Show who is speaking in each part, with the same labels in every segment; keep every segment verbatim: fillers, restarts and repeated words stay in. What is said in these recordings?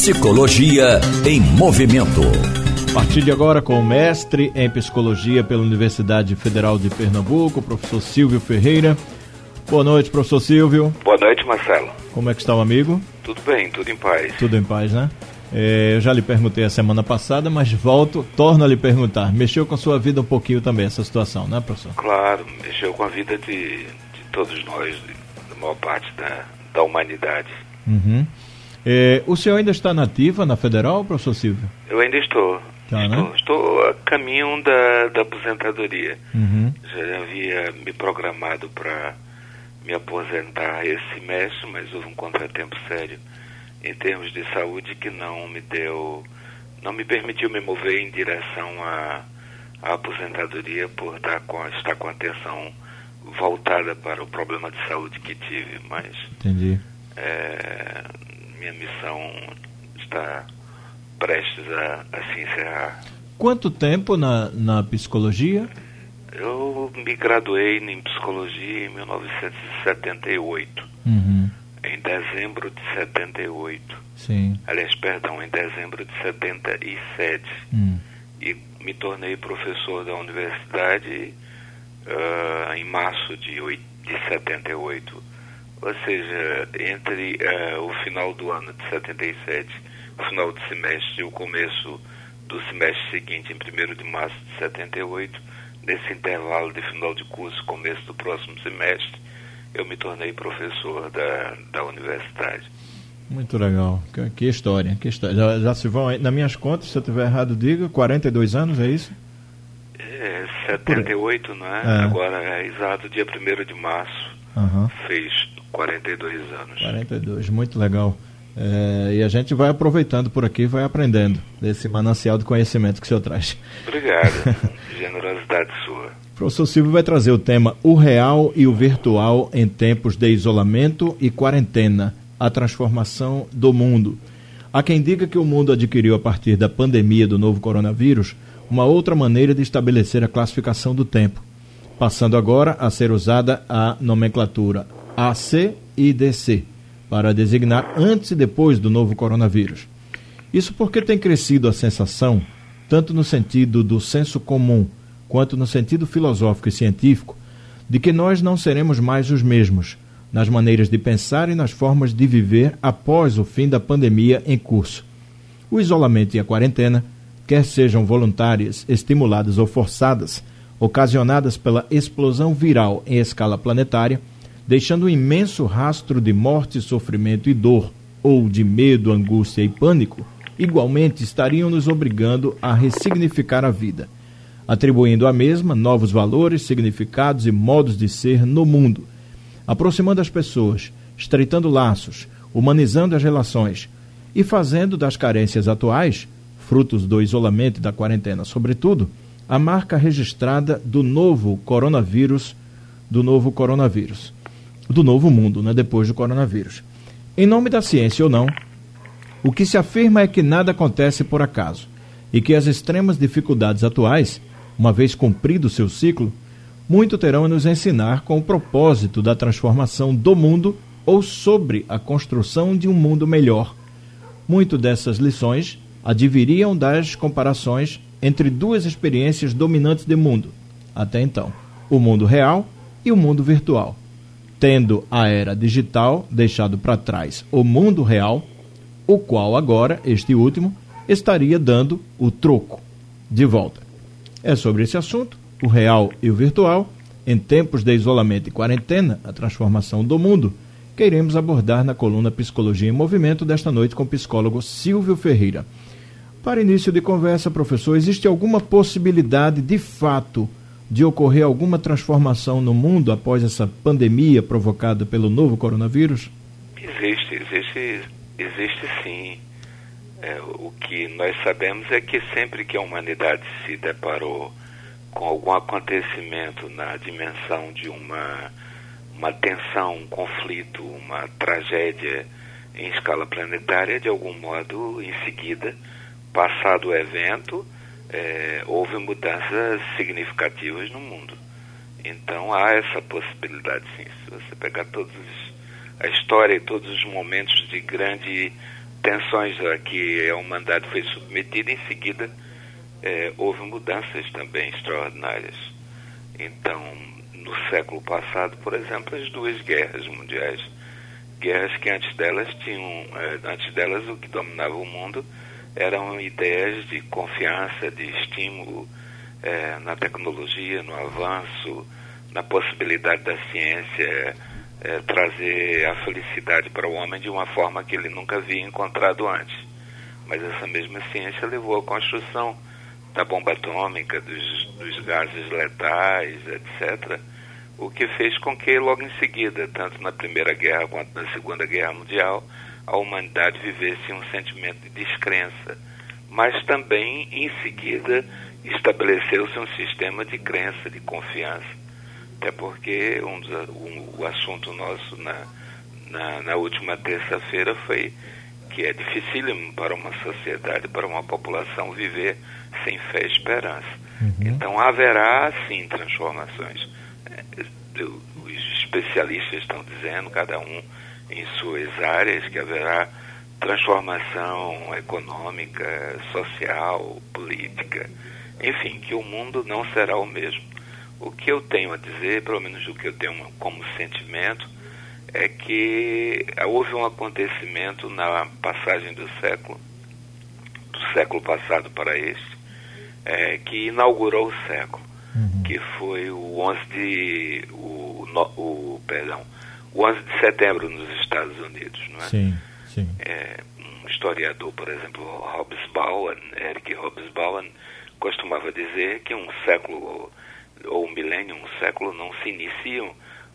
Speaker 1: Psicologia em Movimento.
Speaker 2: A partir de agora, com o mestre em Psicologia pela Universidade Federal de Pernambuco, professor Silvio Ferreira. Boa noite, professor Silvio.
Speaker 3: Boa noite, Marcelo.
Speaker 2: Como é que está o amigo?
Speaker 3: Tudo bem, tudo em paz.
Speaker 2: Tudo em paz, né? É, eu já lhe perguntei a semana passada, mas volto, torno a lhe perguntar. Mexeu com a sua vida um pouquinho também essa situação, né, professor?
Speaker 3: Claro, mexeu com a vida de, de todos nós, de, da maior parte da, da humanidade.
Speaker 2: Uhum. É, o senhor ainda está na ativa na Federal, professor Silvio?
Speaker 3: Eu ainda estou.
Speaker 2: Tá,
Speaker 3: estou,
Speaker 2: né?
Speaker 3: estou a caminho da, da aposentadoria.
Speaker 2: Uhum.
Speaker 3: Já havia me programado para me aposentar esse mês, mas houve um contratempo sério em termos de saúde que não me deu, não me permitiu me mover em direção à, à aposentadoria por estar com, estar com a atenção voltada para o problema de saúde que tive, mas
Speaker 2: Entendi.
Speaker 3: É, minha missão está prestes a, a se encerrar.
Speaker 2: Quanto tempo na, na psicologia?
Speaker 3: Eu me graduei em psicologia em mil novecentos e setenta e oito.
Speaker 2: Uhum.
Speaker 3: Em dezembro de setenta e oito.
Speaker 2: Sim.
Speaker 3: Aliás, perdão, em dezembro de setenta e sete.
Speaker 2: Hum.
Speaker 3: E me tornei professor da universidade uh, em março de, oito, de setenta e oito. Ou seja, entre uh, o final do ano de setenta e sete, o final do semestre e o começo do semestre seguinte, em primeiro de março de setenta e oito, nesse intervalo de final de curso, começo do próximo semestre, eu me tornei professor da, da universidade. Muito
Speaker 2: legal. Que, que história. Que história. Já, já se vão, nas minhas contas, se eu estiver errado, diga, quarenta e dois anos, é isso?
Speaker 3: É, setenta e oito, não é?
Speaker 2: é?
Speaker 3: Agora é exato, dia primeiro de março,
Speaker 2: uhum.
Speaker 3: Fez quarenta e dois anos.
Speaker 2: quarenta e dois, muito legal. É, e a gente vai aproveitando por aqui, vai aprendendo desse manancial de conhecimento que o senhor traz.
Speaker 3: Obrigado. Generosidade sua.
Speaker 2: O professor Silvio vai trazer o tema O Real e o Virtual em Tempos de Isolamento e Quarentena, a transformação do mundo. Há quem diga que o mundo adquiriu a partir da pandemia do novo coronavírus uma outra maneira de estabelecer a classificação do tempo, passando agora a ser usada a nomenclatura A C e D C, para designar antes e depois do novo coronavírus. Isso porque tem crescido a sensação, tanto no sentido do senso comum, quanto no sentido filosófico e científico, de que nós não seremos mais os mesmos, nas maneiras de pensar e nas formas de viver após o fim da pandemia em curso. O isolamento e a quarentena, quer sejam voluntárias, estimuladas ou forçadas, ocasionadas pela explosão viral em escala planetária, deixando um imenso rastro de morte, sofrimento e dor, ou de medo, angústia e pânico, igualmente estariam nos obrigando a ressignificar a vida, atribuindo à mesma novos valores, significados e modos de ser no mundo, aproximando as pessoas, estreitando laços, humanizando as relações e fazendo das carências atuais, frutos do isolamento e da quarentena, sobretudo, a marca registrada do novo coronavírus, do novo coronavírus, do novo mundo, né, depois do coronavírus. Em nome da ciência ou não, o que se afirma é que nada acontece por acaso e que as extremas dificuldades atuais, uma vez cumprido seu ciclo, muito terão a nos ensinar com o propósito da transformação do mundo ou sobre a construção de um mundo melhor. Muito dessas lições adviriam das comparações entre duas experiências dominantes do mundo, até então, o mundo real e o mundo virtual, tendo a era digital deixado para trás o mundo real, o qual agora, este último, estaria dando o troco de volta. É sobre esse assunto, o real e o virtual, em tempos de isolamento e quarentena, a transformação do mundo, que iremos abordar na coluna Psicologia em Movimento desta noite com o psicólogo Silvio Ferreira. Para início de conversa, professor, existe alguma possibilidade, de fato, de ocorrer alguma transformação no mundo após essa pandemia provocada pelo novo coronavírus?
Speaker 3: Existe, existe, existe sim. É, o que nós sabemos é que sempre que a humanidade se deparou com algum acontecimento na dimensão de uma, uma tensão, um conflito, uma tragédia em escala planetária, de algum modo, em seguida, passado o evento, é, houve mudanças significativas no mundo. Então há essa possibilidade, sim. Se você pegar todos os, a história e todos os momentos de grande tensões a que a humanidade foi submetida, em seguida é, houve mudanças também extraordinárias. Então, no século passado, por exemplo, as duas guerras mundiais, guerras que antes delas tinham, antes delas o que dominava o mundo eram ideias de confiança, de estímulo é, na tecnologia, no avanço, na possibilidade da ciência é, trazer a felicidade para o homem de uma forma que ele nunca havia encontrado antes. Mas essa mesma ciência levou à construção da bomba atômica, dos, dos gases letais, etcétera, o que fez com que logo em seguida, tanto na Primeira Guerra quanto na Segunda Guerra Mundial, a humanidade vivesse um sentimento de descrença. Mas também, em seguida, estabeleceu-se um sistema de crença, de confiança. Até porque um dos, um, o assunto nosso na, na, na última terça-feira foi que é dificílimo para uma sociedade, para uma população viver sem fé e esperança. Uhum. Então haverá, sim, transformações. Os especialistas estão dizendo, cada um em suas áreas, que haverá transformação econômica, social, política, enfim, que o mundo não será o mesmo. O que eu tenho a dizer, pelo menos o que eu tenho como sentimento, é que houve um acontecimento na passagem do século, do século passado para este, é, que inaugurou o século, uhum. que foi o onze de, o, no, o, perdão, o onze de setembro nos Estados Unidos, não é?
Speaker 2: Sim, sim.
Speaker 3: É, um historiador, por exemplo, Hobsbawm, Eric Hobsbawm, costumava dizer que um século ou um milênio, um século não se iniciam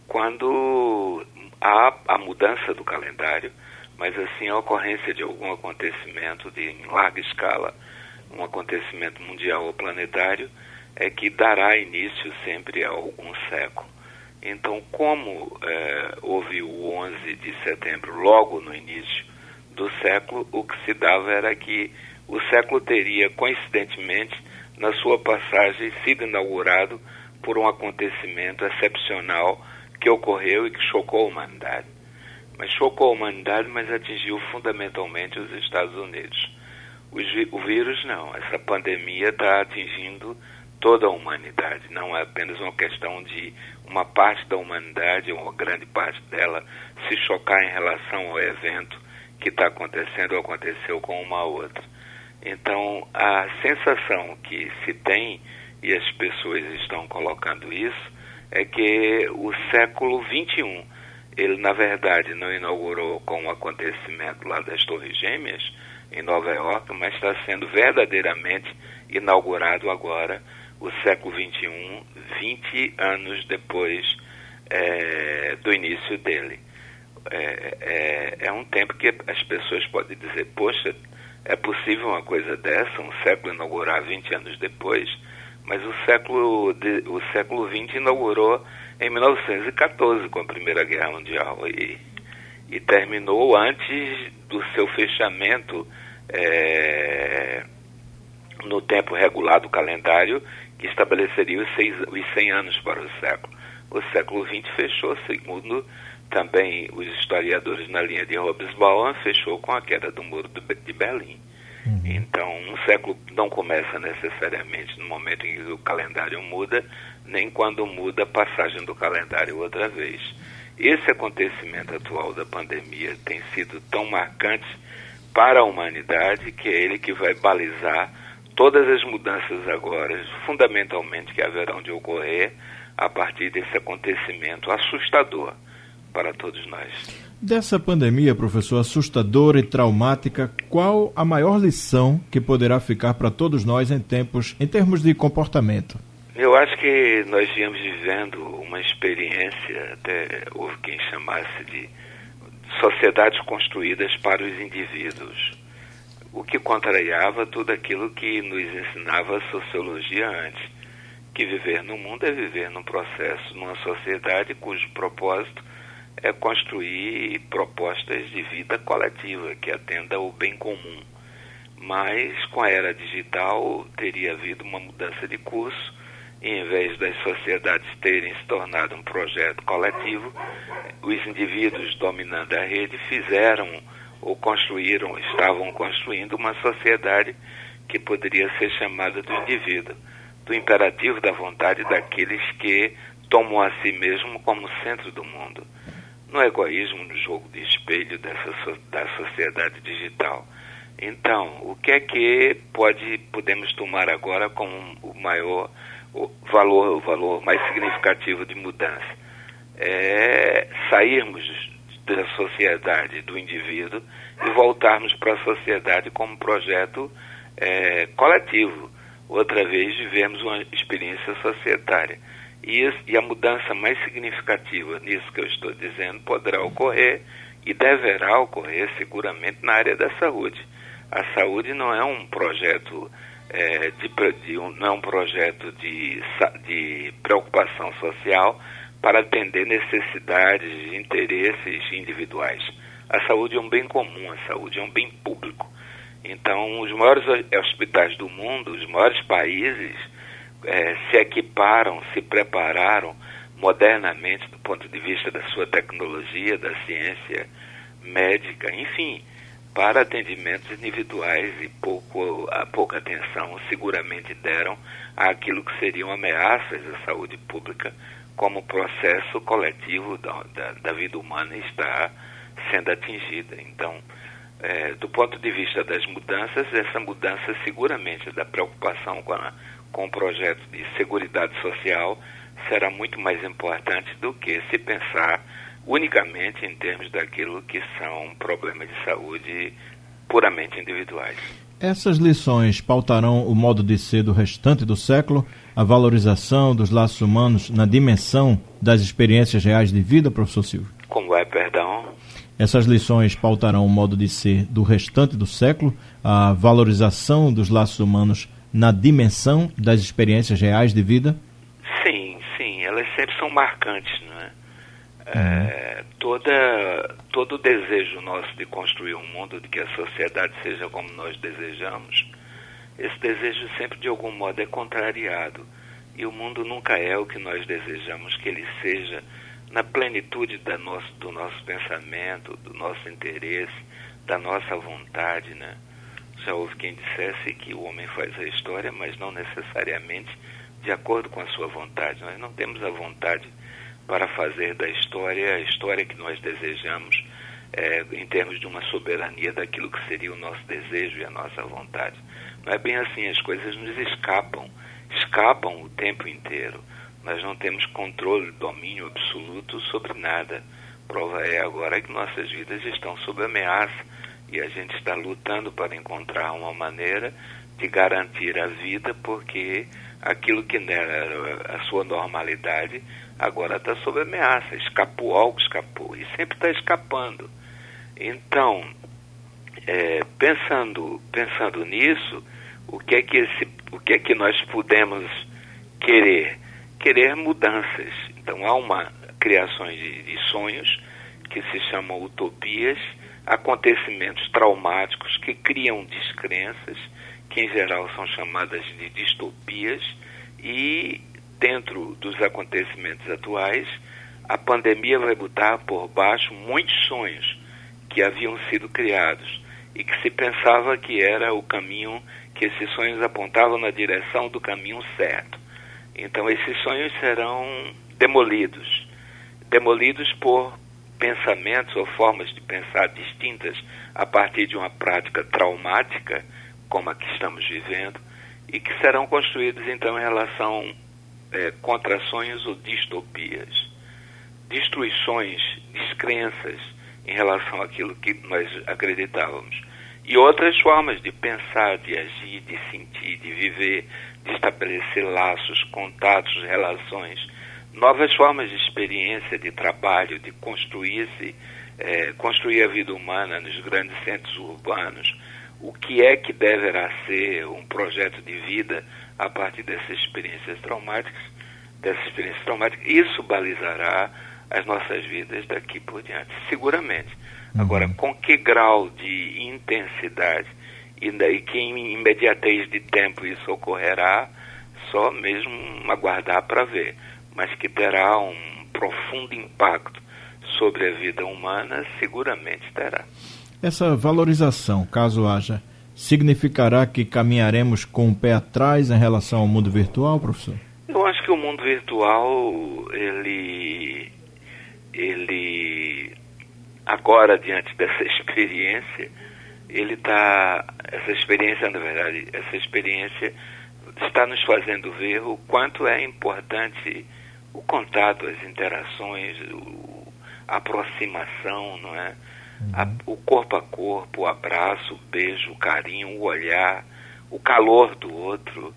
Speaker 3: quando há a mudança do calendário, mas assim a ocorrência de algum acontecimento de em larga escala, um acontecimento mundial ou planetário, é que dará início sempre a algum século. Então, como é, houve o onze de setembro logo no início do século, o que se dava era que o século teria, coincidentemente, na sua passagem, sido inaugurado por um acontecimento excepcional que ocorreu e que chocou a humanidade. Mas chocou a humanidade, mas atingiu fundamentalmente os Estados Unidos. O vírus não, essa pandemia está atingindo toda a humanidade, não é apenas uma questão de uma parte da humanidade, uma grande parte dela, se chocar em relação ao evento que está acontecendo ou aconteceu com uma outra. Então, a sensação que se tem, e as pessoas estão colocando isso, é que o século vinte e um, ele na verdade não inaugurou com o acontecimento lá das Torres Gêmeas, em Nova York, mas está sendo verdadeiramente inaugurado agora o século vinte e um, vinte anos depois é, do início dele. É, é, é um tempo que as pessoas podem dizer, poxa, é possível uma coisa dessa, um século inaugurar vinte anos depois, mas o século, de, o século vinte inaugurou em mil novecentos e quatorze com a Primeira Guerra Mundial e, e terminou antes do seu fechamento é, no tempo regular do calendário, que estabeleceria os, seis, os cem anos para o século. O século vinte fechou, segundo também os historiadores na linha de Hobsbawm, fechou com a queda do Muro de Berlim. Uhum. Então, um século não começa necessariamente no momento em que o calendário muda, nem quando muda a passagem do calendário outra vez. Esse acontecimento atual da pandemia tem sido tão marcante para a humanidade que é ele que vai balizar todas as mudanças agora, fundamentalmente, que haverão de ocorrer a partir desse acontecimento assustador para todos nós.
Speaker 2: Dessa pandemia, professor, assustadora e traumática, qual a maior lição que poderá ficar para todos nós em tempos, em termos de comportamento?
Speaker 3: Eu acho que nós viemos vivendo uma experiência, até houve quem chamasse de sociedades construídas para os indivíduos, o que contrariava tudo aquilo que nos ensinava a sociologia antes, que viver no mundo é viver num processo, numa sociedade cujo propósito é construir propostas de vida coletiva, que atenda ao bem comum. Mas, com a era digital, teria havido uma mudança de curso, e em vez das sociedades terem se tornado um projeto coletivo, os indivíduos dominando a rede fizeram ou construíram, estavam construindo uma sociedade que poderia ser chamada do indivíduo, do imperativo da vontade daqueles que tomam a si mesmo como centro do mundo, no egoísmo, no jogo de espelho dessa, da sociedade digital. Então, o que é que pode, podemos tomar agora como o maior o valor, o valor mais significativo de mudança? É sairmos da sociedade do indivíduo e voltarmos para a sociedade como projeto é, coletivo. Outra vez vivemos uma experiência societária. E, isso, e a mudança mais significativa nisso que eu estou dizendo poderá ocorrer e deverá ocorrer seguramente na área da saúde. A saúde não é um projeto é, de, de um, não é um projeto de, de preocupação social para atender necessidades, interesses individuais. A saúde é um bem comum, a saúde é um bem público. Então, os maiores hospitais do mundo, os maiores países, é, se equiparam, se prepararam modernamente do ponto de vista da sua tecnologia, da ciência médica, enfim, para atendimentos individuais e pouco, a pouca atenção seguramente deram àquilo que seriam ameaças à saúde pública, como o processo coletivo da, da, da vida humana está sendo atingida. Então, é, do ponto de vista das mudanças, essa mudança seguramente da preocupação com, a, com o projeto de seguridade social será muito mais importante do que se pensar unicamente em termos daquilo que são problemas de saúde puramente individuais.
Speaker 2: Essas lições pautarão o modo de ser do restante do século, a valorização dos laços humanos na dimensão das experiências reais de vida, professor Silvio?
Speaker 3: Como é, perdão?
Speaker 2: Essas lições pautarão o modo de ser do restante do século, a valorização dos laços humanos na dimensão das experiências reais de vida?
Speaker 3: Sim, sim, elas sempre são marcantes, não é? É, toda, todo o desejo nosso de construir um mundo de que a sociedade seja como nós desejamos, esse desejo sempre de algum modo é contrariado, e o mundo nunca é o que nós desejamos que ele seja na plenitude da nosso, do nosso pensamento, do nosso interesse, da nossa vontade, né? Já houve quem dissesse que o homem faz a história, mas não necessariamente de acordo com a sua vontade. Nós não temos a vontade para fazer da história a história que nós desejamos, é, em termos de uma soberania daquilo que seria o nosso desejo e a nossa vontade. Não é bem assim, as coisas nos escapam, escapam o tempo inteiro. Nós não temos controle, domínio absoluto sobre nada. Prova é agora que nossas vidas estão sob ameaça e a gente está lutando para encontrar uma maneira de garantir a vida, porque aquilo que era a sua normalidade agora está sob ameaça, escapou algo, escapou, e sempre está escapando. Então, é, pensando, pensando nisso, o que é que, esse, o que é que nós podemos querer? Querer mudanças. Então, há uma criação de, de sonhos que se chamam utopias, acontecimentos traumáticos que criam descrenças, que em geral são chamadas de distopias, e dentro dos acontecimentos atuais, a pandemia vai botar por baixo muitos sonhos que haviam sido criados e que se pensava que era o caminho, que esses sonhos apontavam na direção do caminho certo. Então esses sonhos serão demolidos, demolidos por pensamentos ou formas de pensar distintas a partir de uma prática traumática, como a que estamos vivendo, e que serão construídos então em relação é, contra sonhos ou distopias, destruições, descrenças em relação àquilo que nós acreditávamos, e outras formas de pensar, de agir, de sentir, de viver, de estabelecer laços, contatos, relações, novas formas de experiência, de trabalho, de construir-se, é, construir a vida humana nos grandes centros urbanos. O que é que deverá ser um projeto de vida a partir dessas experiências traumáticas, dessas experiências traumáticas? Isso balizará as nossas vidas daqui por diante, seguramente. Uhum. Agora, com que grau de intensidade e daí que imediatez de tempo isso ocorrerá, só mesmo aguardar para ver, mas que terá um profundo impacto sobre a vida humana, seguramente terá.
Speaker 2: Essa valorização, caso haja, significará que caminharemos com o pé atrás em relação ao mundo virtual, professor?
Speaker 3: Eu acho que o mundo virtual, ele, ele agora, diante dessa experiência, ele está, essa experiência, na verdade, essa experiência está nos fazendo ver o quanto é importante o contato, as interações, o, a aproximação, não é? A, o corpo a corpo, o abraço, o beijo, o carinho, o olhar, o calor do outro.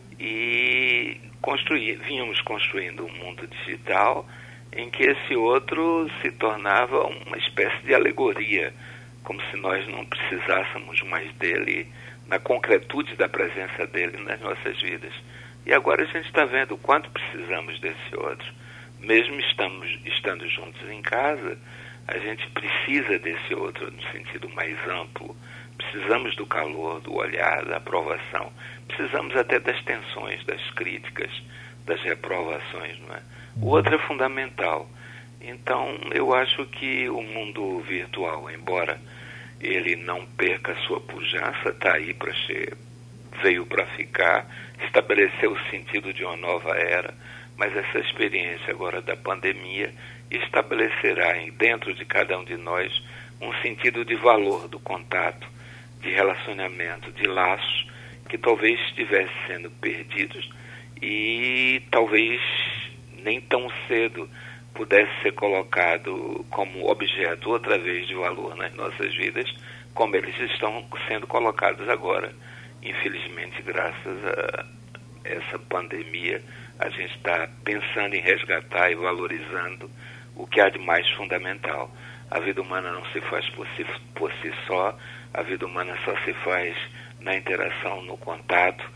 Speaker 3: E construir, vínhamos construindo um mundo digital em que esse outro se tornava uma espécie de alegoria, como se nós não precisássemos mais dele, na concretude da presença dele nas nossas vidas. E agora a gente está vendo o quanto precisamos desse outro. Mesmo estamos, estando juntos em casa, a gente precisa desse outro no sentido mais amplo. Precisamos do calor, do olhar, da aprovação. Precisamos até das tensões, das críticas, das reprovações, não é? O outro é fundamental. Então, eu acho que o mundo virtual, embora ele não perca a sua pujança, está aí para ser, veio para ficar, estabeleceu o sentido de uma nova era, mas essa experiência agora da pandemia estabelecerá dentro de cada um de nós um sentido de valor do contato, de relacionamento, de laços, que talvez estivesse sendo perdidos e talvez nem tão cedo pudesse ser colocado como objeto outra vez de valor nas nossas vidas, como eles estão sendo colocados agora. Infelizmente, graças a essa pandemia, a gente está pensando em resgatar e valorizando o que há de mais fundamental. A vida humana não se faz por si, por si só, a vida humana só se faz na interação, no contato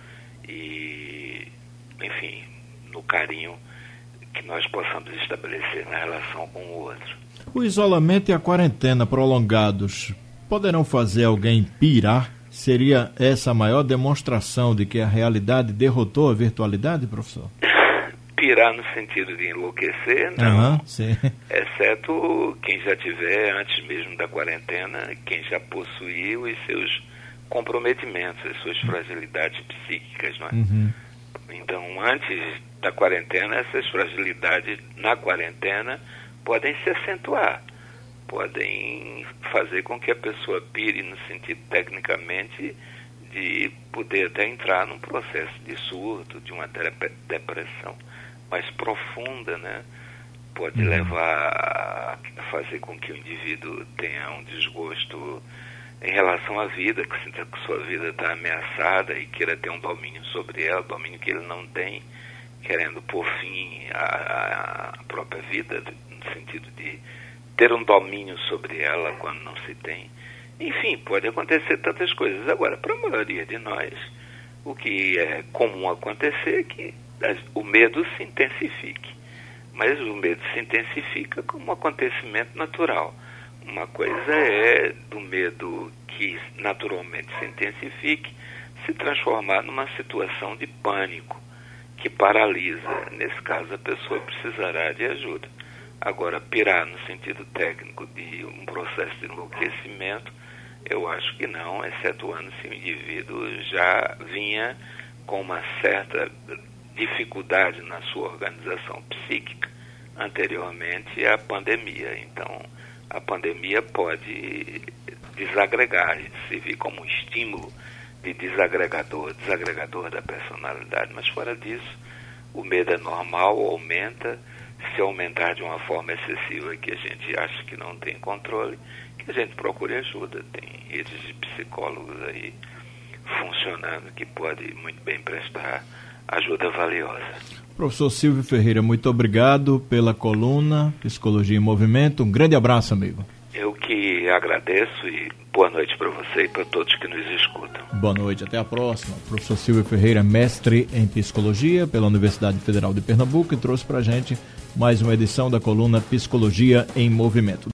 Speaker 3: e, enfim, no carinho que nós possamos estabelecer na relação com o outro.
Speaker 2: O isolamento e a quarentena prolongados poderão fazer alguém pirar? Seria essa a maior demonstração de que a realidade derrotou a virtualidade, professor?
Speaker 3: Pirar no sentido de enlouquecer, não.
Speaker 2: Uhum, sim.
Speaker 3: Exceto quem já tiver, antes mesmo da quarentena, quem já possuiu os seus comprometimentos, as suas fragilidades psíquicas, não é? Uhum. Então, antes da quarentena, essas fragilidades na quarentena podem se acentuar, podem fazer com que a pessoa pire no sentido, tecnicamente, de poder até entrar num processo de surto, de uma depressão mais profunda, né? Pode uhum. levar a fazer com que o indivíduo tenha um desgosto em relação à vida, que sinta que sua vida está ameaçada e queira ter um domínio sobre ela, domínio que ele não tem, querendo pôr fim à, à própria vida, no sentido de ter um domínio sobre ela quando não se tem. Enfim, pode acontecer tantas coisas. Agora, para a maioria de nós, o que é comum acontecer é que o medo se intensifique. Mas o medo se intensifica como um acontecimento natural. Uma coisa é do medo que naturalmente se intensifique, se transformar numa situação de pânico que paralisa. Nesse caso, a pessoa precisará de ajuda. Agora, pirar no sentido técnico de um processo de enlouquecimento, eu acho que não, excetuando se o indivíduo já vinha com uma certa dificuldade na sua organização psíquica anteriormente à pandemia. Então, a pandemia pode desagregar, servir como um estímulo de desagregador, desagregador da personalidade, mas fora disso, o medo é normal, aumenta. Se aumentar de uma forma excessiva que a gente acha que não tem controle, que a gente procure ajuda. Tem redes de psicólogos aí funcionando que pode muito bem prestar ajuda valiosa.
Speaker 2: Professor Silvio Ferreira, muito obrigado pela coluna Psicologia em Movimento. Um grande abraço, amigo.
Speaker 3: Eu que agradeço e boa noite para você e para todos que nos escutam.
Speaker 2: Boa noite, até a próxima. Professor Silvio Ferreira, mestre em Psicologia pela Universidade Federal de Pernambuco, e trouxe para a gente mais uma edição da coluna Psicologia em Movimento.